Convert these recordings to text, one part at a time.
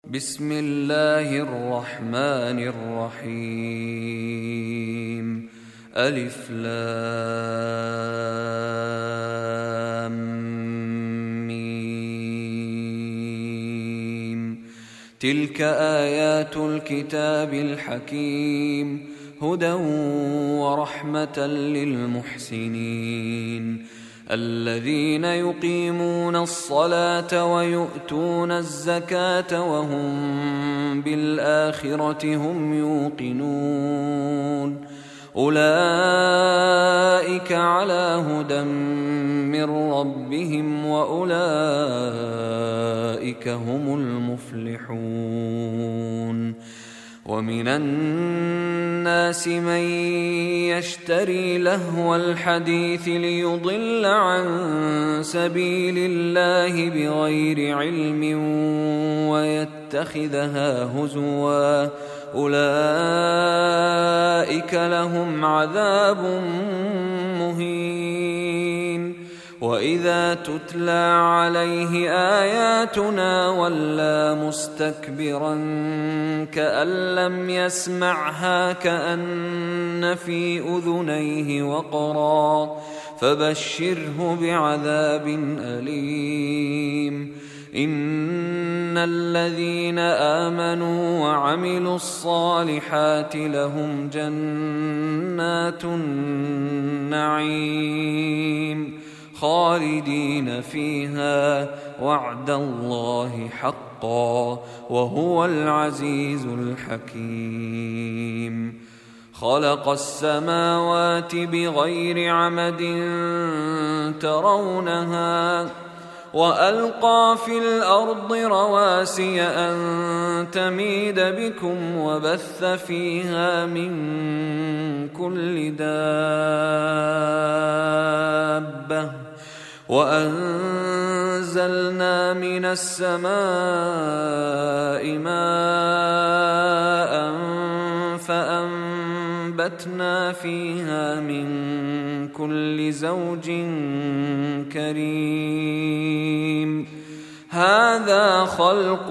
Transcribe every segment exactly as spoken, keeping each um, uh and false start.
بسم الله الرحمن الرحيم. ألف لام ميم. تلك آيات الكتاب الحكيم، هدى ورحمة للمحسنين الذين يقيمون الصلاة ويؤتون الزكاة وهم بالآخرة هم يوقنون. أولئك على هدى من ربهم وأولئك هم المفلحون. ومن الناس من يشتري لهو الحديث ليضل عن سبيل الله بغير علم ويتخذها هزوا، أولئك لهم عذاب مهين. وإذا تتلى عليه آياتنا ولى مستكبرا كأن لم يسمعها كأن في أذنيه وقرا، فبشره بعذاب أليم. إن الذين آمنوا وعملوا الصالحات لهم جنات النعيم خالدين فيها، وعد الله حقا وهو العزيز الحكيم. خلق السماوات بغير عمد ترونها وألقى في الأرض رواسي أن تميد بكم وبث فيها من كل دابة، وأنزلنا من السماء ماء فأنبتنا فيها من كل زوج كريم. هذا خلق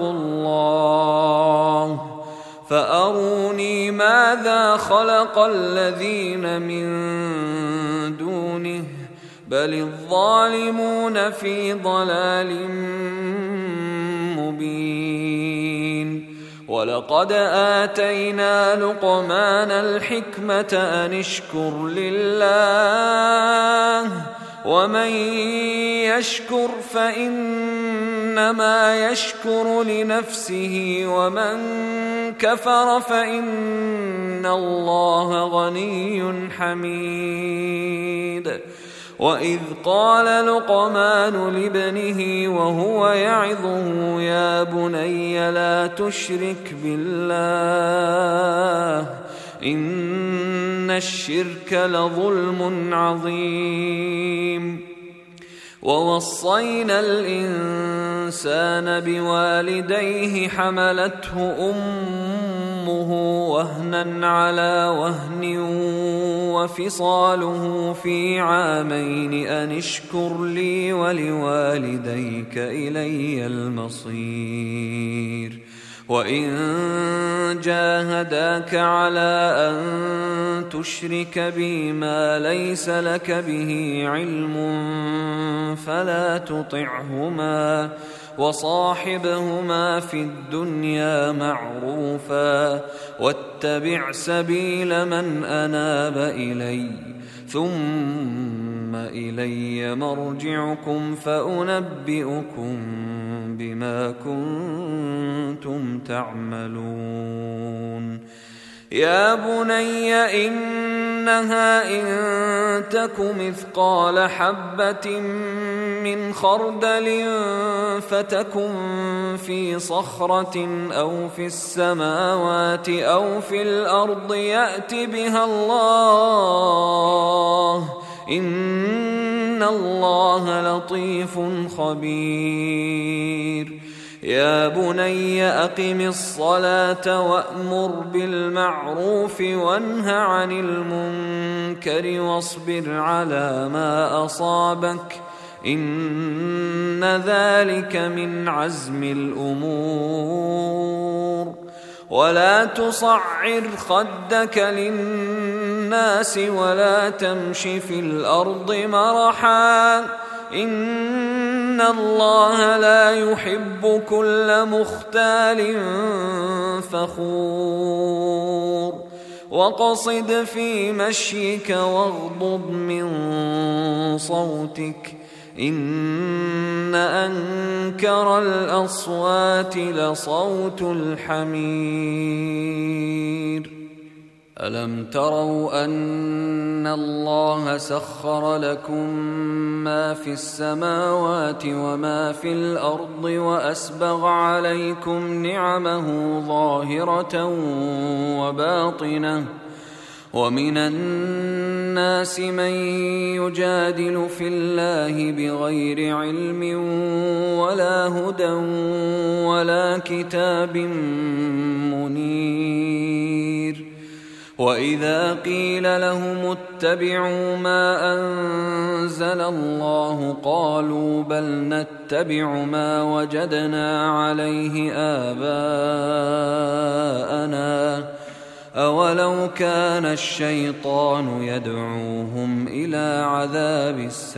الله فأروني ماذا خلق الذين من دونه، بل الظالمون في ضلال مبين. ولقد آتينا لقمان الحكمة أن اشكر لله، ومن يشكر فإنما يشكر لنفسه، ومن كفر فإن الله غني حميد. وإذ قال لقمان لابنه وهو يعظه يا بني لا تشرك بالله إن الشرك لظلم عظيم. ووصينا الإنسان بوالديه حملته أمه وهنا على وهن وفصاله في عامين أن اشكر لي ولوالديك إلي المصير. وإن جاهداك على أن تشرك بي ما ليس لك به علم فلا تطعهما، وصاحبهما في الدنيا معروفا، واتبع سبيل من أناب إلي، ثم إلي مرجعكم فأنبئكم بما كنتم تعملون. يا بني إنها إن تك مثقال حبة من خردل فتكن في صخرة أو في السماوات أو في الأرض يأت بها الله، إن الله لطيف خبير. يا بني أقم الصلاة وأمر بالمعروف وانه عن المنكر واصبر على ما أصابك إن ذلك من عزم الأمور ولا تصعر خدك للناس ولا تمش في الأرض مرحا إن الله لا يحب كل مختال فخور واقصد في مشيك واغضض من صوتك إن أنكر الأصوات لصوت الحمير ألم تروا أن الله سخر لكم ما في السماوات وما في الأرض وأسبغ عليكم نعمه ظاهرة وباطنة ومن الناس من يجادل في الله بغير علم ولا هدى ولا كتاب منير وإذا قيل لهم اتبعوا ما أنزل الله قالوا بل نتبع ما وجدنا عليه آباءنا أولو كان الشيطان يدعوهم إلى عذاب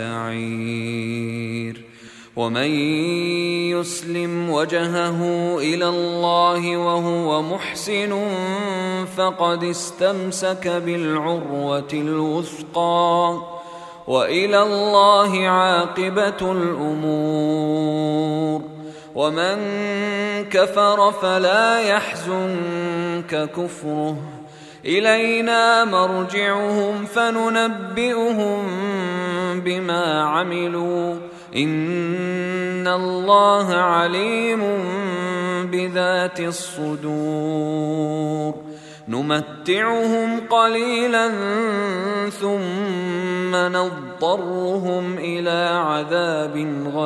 السعير ومن يسلم وجهه إلى الله وهو محسن فقد استمسك بالعروة الوثقى وإلى الله عاقبة الأمور ومن كفر فلا يحزنك كفره إلينا مرجعهم فننبئهم بما عملوا إن الله عليم بذات الصدور نمتعهم قليلا ثم نضطرهم إلى عذاب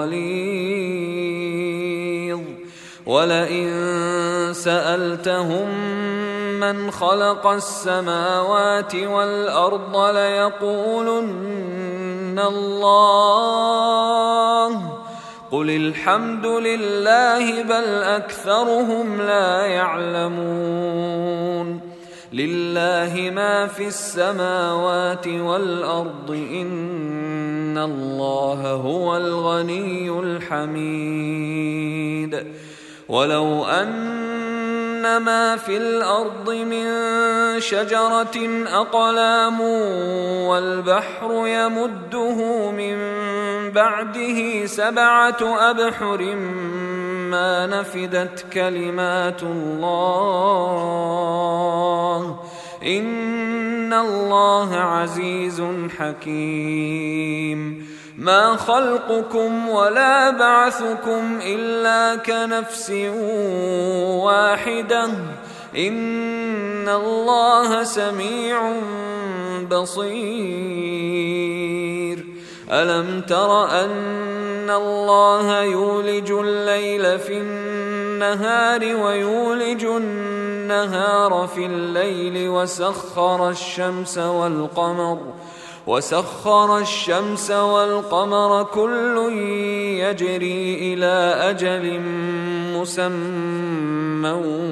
غليظ ولئن سألتهم من خلق السماوات والأرض ليقولن الله قل الحمد لله بل أكثرهم لا يعلمون لله ما في السماوات والأرض إن الله هو الغني الحميد ولو أن ما في الأرض من شجرة أقلام والبحر يمده من بعده سبعة أبحر ما نفدت كلمات الله إن الله عزيز حكيم ما خلقكم ولا بعثكم إلا كنفس واحدة إن الله سميع بصير ألم تر أن الله يولج الليل في النهار ويولج النهار في الليل وسخر الشمس والقمر وسخر الشمس والقمر كل يجري إلى أجل مسمى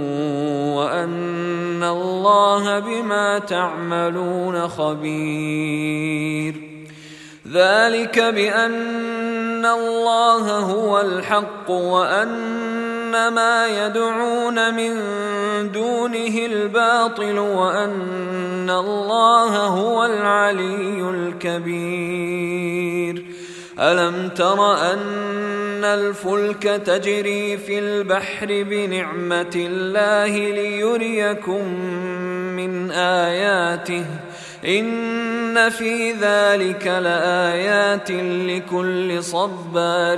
وأن الله بما تعملون خبير ذلك بأن الله هو الحق وأن ما يدعون من دونه الباطل وأن الله هو العلي الكبير ألم تر أن الفلك تجري في البحر بنعمة الله ليريكم من آياته إن في ذلك لآيات لكل صبار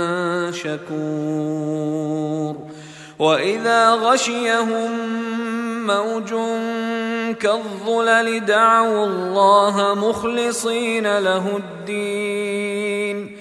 شكور وإذا غشيهم موج كالظلل دعوا الله مخلصين له الدين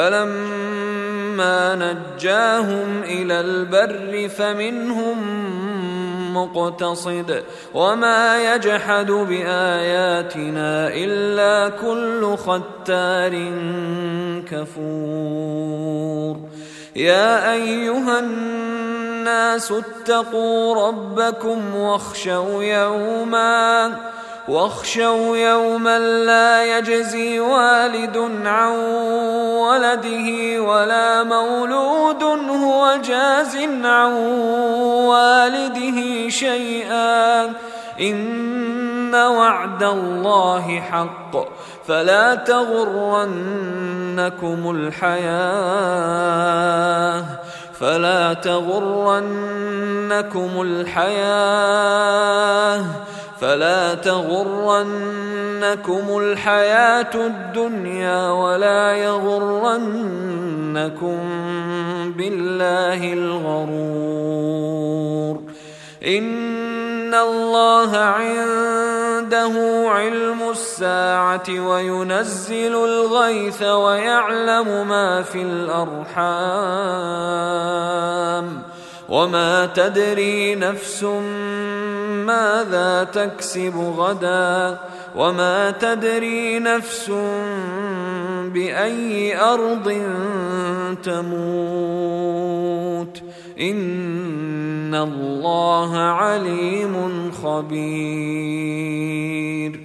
فلما نجاهم إلى البر فمنهم مقتصد وما يجحد بآياتنا إلا كل ختار كفور يا أيها الناس الناس اتقوا ربكم واخشوا يوما واخشوا يوما لا يجزي والد عن ولده ولا مولود هو جاز عن والده شيئا إن وعد الله حق فلا تغرنكم الحياة فلا تغرنكم الحياة فلا تغرنكم الحياة الدنيا ولا يغرنكم بالله الغرور إن الله عنده علم الساعة وينزل الغيث ويعلم ما في الأرحام وما تدري نفس ماذا تكسب غدا وما تدري نفس بأي أرض تموت إن الله عليم خبير